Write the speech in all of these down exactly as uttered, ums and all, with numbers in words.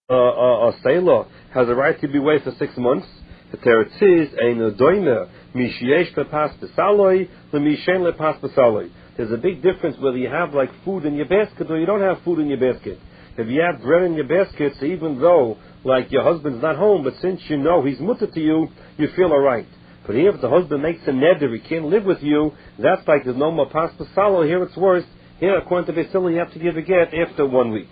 a, a, a sailor has a right to be away for six months. The teretz ein doime mishyesh lepas besaloi lemishen lepas besaloi. There's a big difference whether you have like food in your basket or you don't have food in your basket. If you have bread in your basket, so even though like your husband's not home, but since you know he's mutter to you, you feel alright. But here if the husband makes a neder, he can't live with you, that's like there's no more pas besaloi. Here it's worse. Here according to Beis Hillel you have to give a get after one week.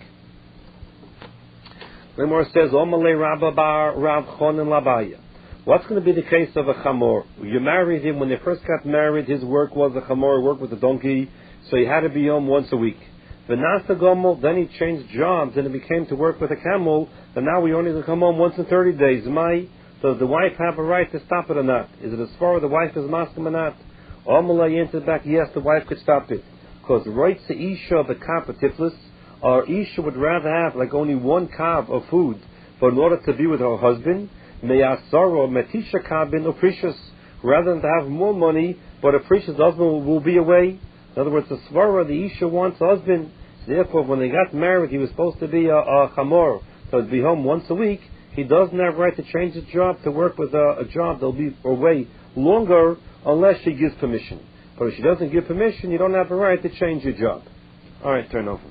Lemor says, Omalei Rabba Bar Rav Chonin Labaya. What's going to be the case of a chamor? You married him, when they first got married, his work was a chamor, work with a donkey, so he had to be home once a week. V'nasa gomel, then he changed jobs, and it became to work with a camel, and now we only can come home once in thirty days. My, does the wife have a right to stop it or not? Is it as far as the wife is maskim or not? Omalei answered back, yes, the wife could stop it. Because right to Isha, the kav tiflis, or Isha would rather have like only one kav of food, but in order to be with her husband, meyasaro metisha kabin or precious, rather than to have more money, but a precious husband will, will be away. In other words, the svara, the Isha wants a husband. Therefore, when they got married, he was supposed to be a, a chamor, so to be home once a week. He doesn't have right to change his job to work with a, a job that'll be away longer unless she gives permission. But if she doesn't give permission, you don't have a right to change your job. All right, turn over.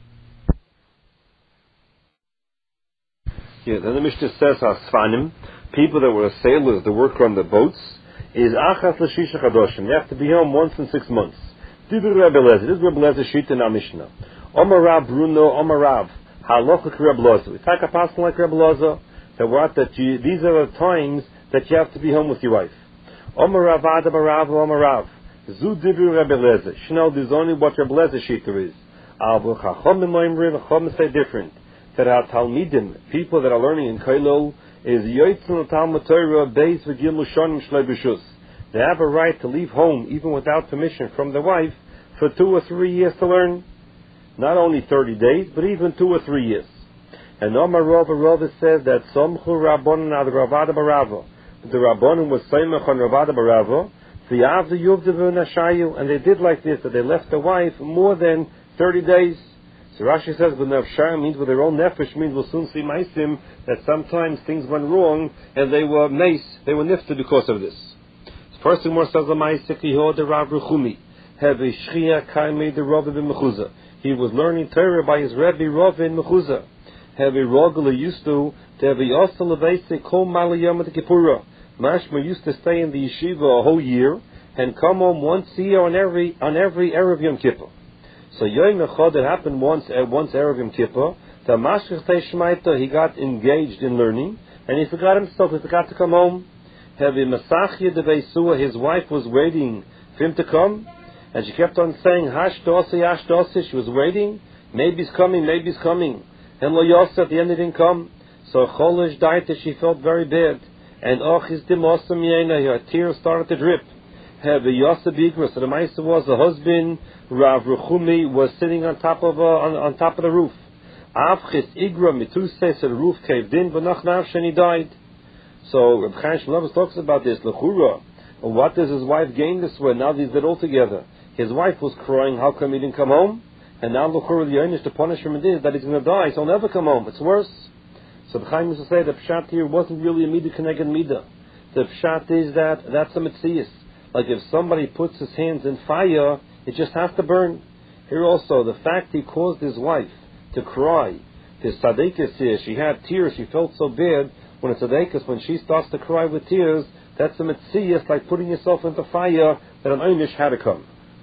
Yeah, then the Mishnah says, Hasfanim, people that were sailors, that work on the boats, is Achas L'Shisha Chadoshim. They have to be home once in six months. This is Rebbe Lezer. This is Rebbe Lezer Shita in our Mishnah. Omar Rav Bruno, Omar Rav, Halacha Rebbe Lezer. We take a person like Rebbe Lezer, that what that you, these are the times that you have to be home with your wife. Omar Rav Adam Rav, Omar Rav. Zu Dibri Rebbe Lezer. Shnel, there's only what Rebbe Lezer Shita is. Al Chachomim Oimrim, Chachomim say different. That our Talmidim, people that are learning in Kailo, is Yoitzun Talmud Torah Beis V'Gil Lushonim Shlei B'Shus. They have a right to leave home even without permission from the wife for two or three years to learn. Not only thirty days, but even two or three years. And Omar Rava Rava says that Somchu Rabbanon ad Ravada Barava. The Rabbanon was Seimach on Ravada Barava. V'Yav Yuvdevu Nashayu, and they did like this, that they left the wife more than thirty days. So Rashi says, "With nefshar" means with their own nefesh, means we'll soon see meisim that sometimes things went wrong and they were mace, they were nifted because of this. So first thing more says the ma'aseh kiho the Rav Rechumi have a shchia kaimei the Rav in Mechuza. He was learning Torah by his Rebbe Rav in Mechuza. Have a Rogala used to to have a yosel leveise kol malayam at Kippura. Mashma used to stay in the yeshiva a whole year and come home once a year on every on every Erev Yom Kippur. So Yom Echad, it happened once uh, once Erev Yom Kippur. The Mashkech Shmaita, he got engaged in learning, and he forgot himself. He forgot to come home. Have a Masachia de Beisua, his wife was waiting for him to come, and she kept on saying Hash Dosi, Hash Dosi. She was waiting. Maybe he's coming. Maybe he's coming. And Lo Yosef, at the end, he didn't come. So Cholish died. She felt very bad, and Och his Dimosam Yena, her tears started to drip. Have a Yosef Bigros. So the Meister was the husband. Rav Rechumi was sitting on top of uh, on, on top of the roof. Avchis Igra Mituse, so the roof caved in, but nach and he died. So Reb Chaim Shmulevitz talks about this. Lechura, what does his wife gain this way? Now these did all together. His wife was crying, how come he didn't come home? And now Lechura the Yonish to punish him is that he's going to die, so he'll never come home. It's worse. So Reb Chaim used to say the pshat here wasn't really a midah connected midah. The pshat is that that's a mitzias. Like if somebody puts his hands in fire, it just has to burn. Here also, the fact he caused his wife to cry. His tzaddikas here, she had tears, she felt so bad. When a tzaddikas, when she starts to cry with tears, that's a mitzvah, like putting yourself into fire, that an einish had to come.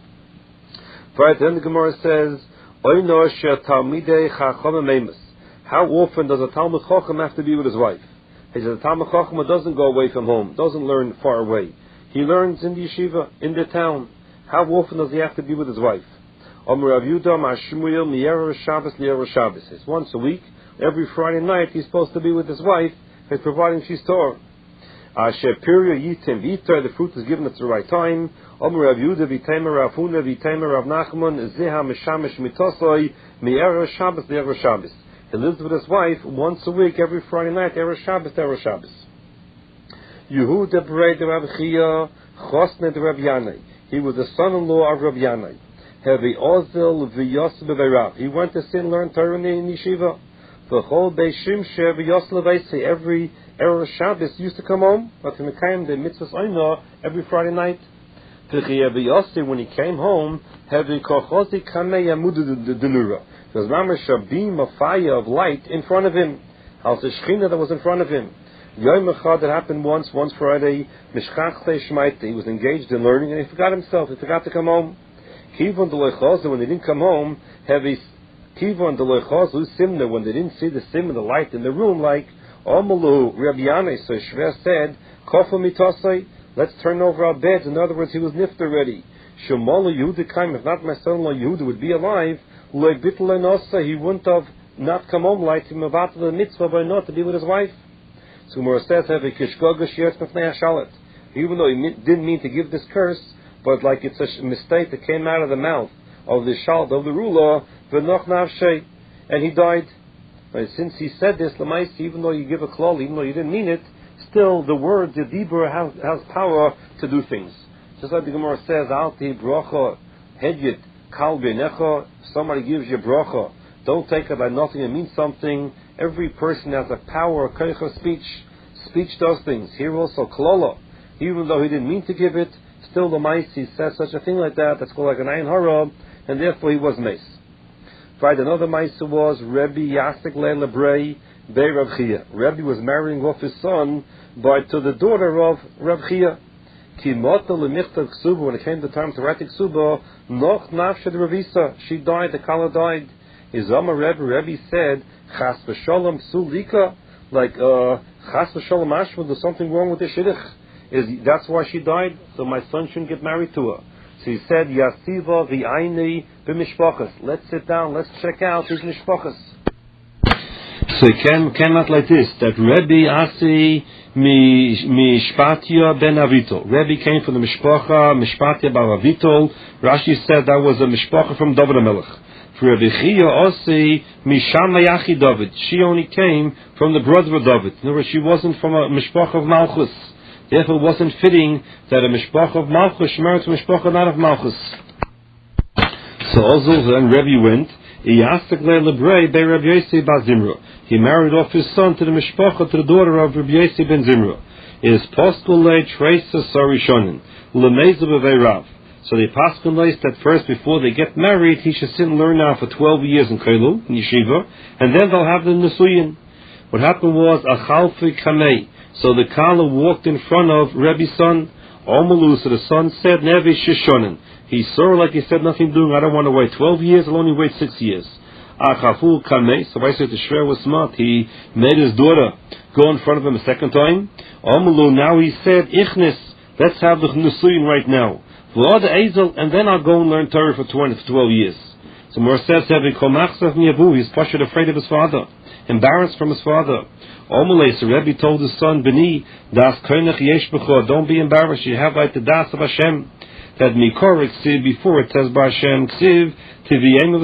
Right, then the Gemara says, how often does a Talmud Chacham have to be with his wife? He says, a Talmud Chacham doesn't go away from home, doesn't learn far away. He learns in the yeshiva, in the town. How often does he have to be with his wife? It's once a week. Every Friday night he's supposed to be with his wife, and providing she's Torah. The fruit is given at the right time. He lives with his wife once a week, every Friday night, every Shabbos, every Shabbos. Yehuda Berei de Rav Chia, Chosne de Rav Yanai. He was the son-in-law of Rav Yanai. Hevi Ozel v'Yosef b'Rav. He went to sit and learn Torah in yeshiva. V'chol Beishimshe v'yos levaisi. Every Erev Shabbos used to come home, but to Mekayim the mitzvahs oina every Friday night. When he came home, heavy kochosi kamei yamudu denura. There was mamash a beam of fire of light in front of him. How's the shechina that was in front of him? Yom echad, that happened once, once Friday. Mishchach shmaite. He was engaged in learning and he forgot himself. He forgot to come home. Kivon deloichosu, when they didn't come home, heavy kivon deloichosu simna, when they didn't see the sim and the light in the room, like Omalu Rabbi Yanai. So Shver said, Kofa mitosai. Let's turn over our beds. In other words, he was nift already. Shemala Yehuda came. If not my son-in-law Yehuda would be alive, loy bitl enosa, he wouldn't have not come home like him about the mitzvah by not to be with his wife. So Mor says, have a kishgoga shiatz mefnei hashalat. Even though he didn't mean to give this curse, but like it's a mistake that came out of the mouth of the shalat of the ruler, v'noch nafshay, and he died. But since he said this, l'mais, even though you give a klal, even though you didn't mean it, still, the word, the dibur, has, has power to do things. Just like the Gemara says, Alti brocha, hedyet, kal beinecha, if somebody gives you brocha, don't take it by nothing, it means something. Every person has a power, a koich of speech. Speech does things. Here also, klola, even though he didn't mean to give it, still the mice, he says such a thing like that, that's called like an ayin hara, and therefore he was mace. Right, another mice was Rebbe Yasek Leila Brei, Bei Rav Chia. Rebbe was marrying off his son by to the daughter of Rav Chia. Ki mota lemichtav ksuba, when it came the time to write the ksuba, noch nafshed Ravisa, she died, the kala died. His Amar Rebbe, Rebbe said, chas v'sholem sulika, like uh, chas v'sholem ashma, there's something wrong with the shidduch. Is that's why she died? So my son shouldn't get married to her. So he said, Yasiva v'ayni b'mishpachas. Let's sit down, let's check out his mishpachas. So it came, came out like this, that Rebbe Asi Mishpatia ben Avitol. Rebbe came from the Mishpacha, Mishpatia bar Avitol. Rashi said that was a Mishpacha from David HaMelech. For Rebbe Chia Asi Misham Yachi David. She only came from the brother of David. In other words, she wasn't from a Mishpacha of Malchus. Therefore it wasn't fitting that a Mishpacha of Malchus married to a Mishpacha not of Malchus. So also then Rebbe went, he married off his son to the Mishpacha, to the daughter of Rabbi Yossi ben Zimra. It is possible to trace the Sarishonin, Lemeza b'vei Rav. So the Paskin lays that first, before they get married, he should sit and learn now for twelve years in Koilul, in Yeshiva, and then they'll have the Nesuyin. What happened was, Achalfi Kamei. So the Kala walked in front of Rebbe's son, Omalu, so the son said, Nevi Shishonin. He saw her like he said, nothing doing, I don't want to wait twelve years, I'll only wait six years. Achafu Kamei, so I said the Shver was smart, he made his daughter go in front of him a second time. Omalu, now he said, Ichnis, let's have the Nesuyin right now. And then I'll go and learn Torah for twelve years. So Mor says, he's pushed afraid of his father, embarrassed from his father. Omele, so Rebbe told his son, Beni, das koinach yesh b'cho, don't be embarrassed, you have like the das of Hashem. That Mikor, ksiv, before it says by Hashem, ksiv, tiviyem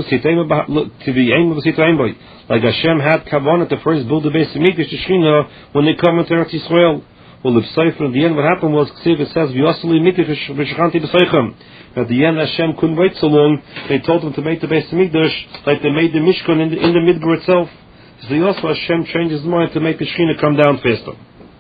v'sitayim boy. Like Hashem had kavanah to first build the base of Mikdash, the Shechina, when they come into Eretz Yisrael. Well, if Sefer, at the end, what happened was, ksiv, it says, v'yoseli Mikdash v'shechanti b'seichem. At the end, Hashem couldn't wait so long, they told them to make the base of Mikdash, like they made the Mishkan in the, in the Midbar itself. So also Hashem changed his mind to make the Shechina come down faster.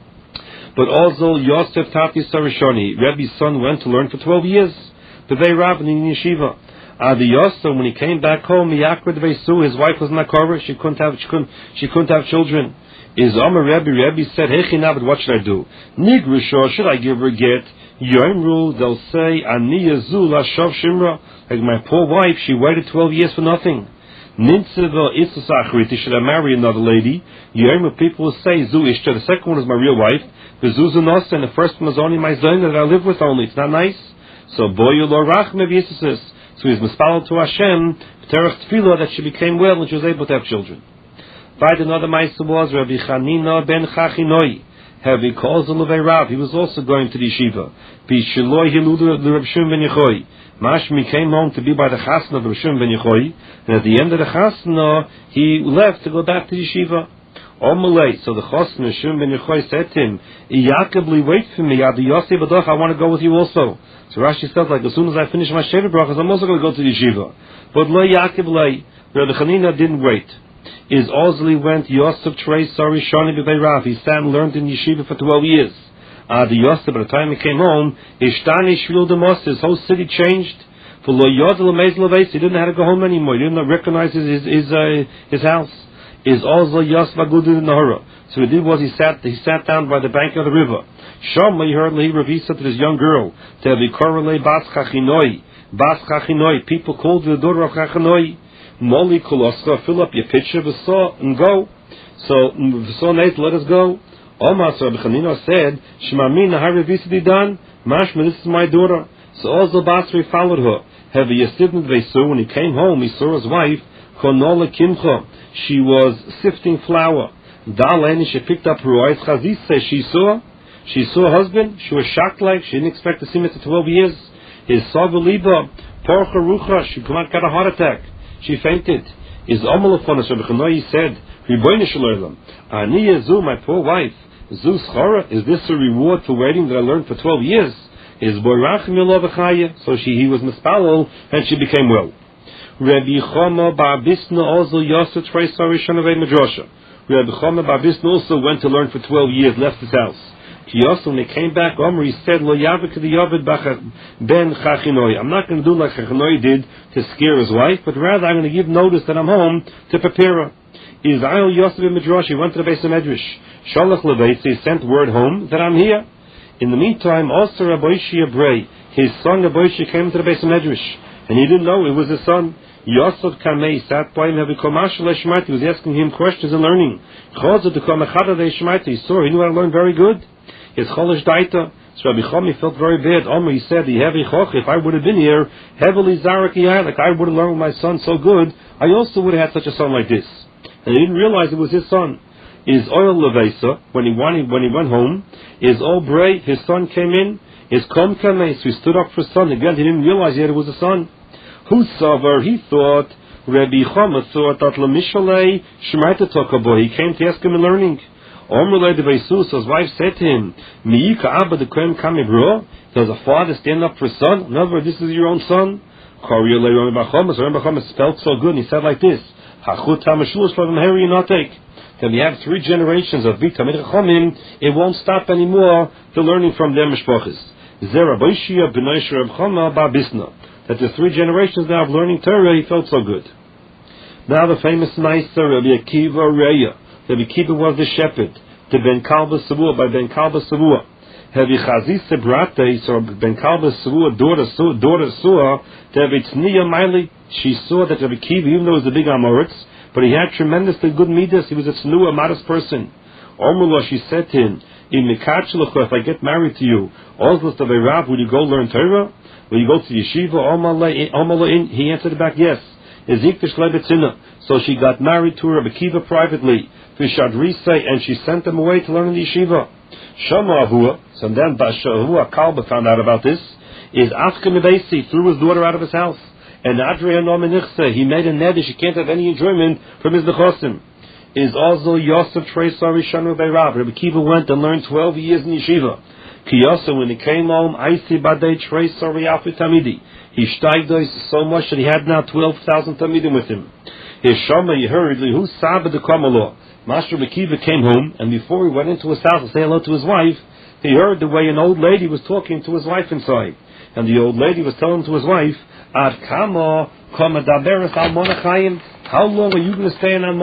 But also Yosef Tati Sarishoni, Rebbe's son, went to learn for twelve years. The Vei Rav in Yeshiva. Adi Yosef, when he came back home, Miyakra Dveisu, his wife was Nakara, she couldn't have she couldn't she couldn't have children. Is Omer Rebbe, Rebbe said, Hey Chinabed, what should I do? Nigrusho, should I give her a get? Yomru, they'll say, Ani Yazu Lashav Shimra, like my poor wife, she waited twelve years for nothing. Nintzeva Isusachriti, should I marry another lady? Yomru, people will say, Zu Ishta, the second one is my real wife. The Zuzanos, and the first one is only my zone that I live with only. It's not nice. So Boyu Lo Rachme V'Yisus. So he's mispalel to Hashem, Terech Tefillah, that she became well and she was able to have children. By another Ma'aser was Rabbi Chanina ben Chachinoi. Heavy calls the Levei Rav. He was also going to the yeshiva. Bishloi Hiludu the Reb Shimon ben Yochai. Mashmi came home to be by the Chasna of Reb Shimon ben Yochai, and at the end of the Chasna, he left to go back to the yeshiva. Omelay, so the Chasna Shimon ben Yochai said to him, Iyakabli, wait for me, Adi Yosef Badoch, I want to go with you also. So Rashi says, like, as soon as I finish my Sheva Brachas, I'm also going to go to the yeshiva. But Lo Yakablei, Rabbi Chanina didn't wait. is Ozli went Yosef Trey Sorry Shani B'Beirav. He sat and learned in yeshiva for twelve years. Uh, the Yosef, by the time he came home, Ishtani Shvil Demos, his whole city changed. For Lo Yodel Amez Leves, he didn't know how to go home anymore. He didn't recognize his his his, uh, his house. Is Ozli Yosef Agudin Nahara. So what he did was he sat he sat down by the bank of the river. Shom he heard Lehi Ravisa to this young girl. Tevikorale Bas Chachinoi. Bas Chachinoi. People called the daughter of Chachinoi. Moli Koloscha, fill up your pitcher, V'so, and go. So V'so Nate, let us go. Omar so Rabbi Chanina said, Shemamin Nahari Ravisa done. Mashma, this is my daughter. So Ozl Basri followed her. Heavy Yesivnid Vesu, when he came home, he saw his wife, Konola Kimcha. She was sifting flour. Dalen, she picked up her eyes. Chazis says she saw, she saw her husband. She was shocked, like she didn't expect to see him after twelve years. His Savaliba, Porcha Rucha, she got a heart attack. She fainted. His Omalafonis, Rabbi Chanoi said, Riboyne Shalom, Ani Yezu, my poor wife, Zu Schara, is this a reward for waiting that I learned for twelve years? His Boyrachim Yolovachaya, so she he was mispalel and she became well. Rabbi Chama Ba'abisna also Yosef Trey Sarishanavei Madrasha. Rabbi Chama Ba'abisna also went to learn for twelve years, left his house. Kiyosef, when he came back, Omri said, Lo Yavik the Yovid Ben Chachinoi. I'm not going to do like Chachinoi did to scare his wife, but rather I'm going to give notice that I'm home to prepare her. Israel Yosef in Midrash, he went to the base of Medrash. Shalach Lebeitz, he sent word home that I'm here. In the meantime, also Rabbi Shia Bray, his son Rabbi Shia came to the base of Medrash, and he didn't know it was his son. Yosef Kamei sat by him, he was asking him questions and learning. He saw, he knew how to learn very good. His Cholish Daita, so Rabbi Chomi felt very bad. Omer, he said, if I would have been here, heavily Zaraki, like I would have learned with my son so good, I also would have had such a son like this. And he didn't realize it was his son. Is Oil Levesa, when he went, when he went home, is Obray, his son came in, is Kom Kamei, so he stood up for his son. Again, he didn't realize yet it was a son. Who saw he thought, Rabbi Chama thought that Lamishale Shemaita Tokabo, he came to ask him in learning. Omrele de Beisus, his wife said to him, Miika Abba the Kohen Kamibro, does a father stand up for his son? In other words, this is your own son. Koriele Rabbi Chama, so Rabbi Chama spelled so good, and he said like this, Hachut Hamashulas from Harry Notek. Then we have three generations of Vita Chachamim, it won't stop anymore to learning from their mishpachas. Zera Boishia B'nai Reb Chama Ba'bisna. That the three generations now of learning Torah, he felt so good. Now the famous Meister Rabbi Akiva Reya. Rabbi Akiva was the shepherd to Ben Kalba Savua by Ben Kalba Savua. Rabbi Chazis Sebrate, so Ben Kalba Savua daughter daughter saw that Rabbi Tzniya Miley. She saw that Rabbi Akiva, even though he was a big Amoritz, but he had tremendously good midas. He was a tznuah, modest person. Omrullah, she said to him, if I get married to you, Ozlas of Rav, will you go learn Torah? Will you go to yeshiva? Omrullah, he answered back, yes. So she got married to Rabbi Akiva privately, and she sent him away to learn in the yeshiva. Shama Avua, so then Bashavua Kalba found out about this, is Afka Mebesi, threw his daughter out of his house. And Adrian Nomenichse, he made a nedish, he can't have any enjoyment from his nechosim. Is also Yosef Trey Sari Shanu Beirav. Rabbi Akiva went and learned twelve years in yeshiva. Kiyosef, when he came home, Aisi Badei Trey Sari Alfi Tamidi. He steiged so much that he had now twelve thousand Tamidim with him. His Shama, he heard, Lihu Saba de Kamalo. Master Rabbi Akiva came home, and before he went into his house to say hello to his wife, he heard the way an old lady was talking to his wife inside. And the old lady was telling to his wife, Ad kamo, how long are you going to stay in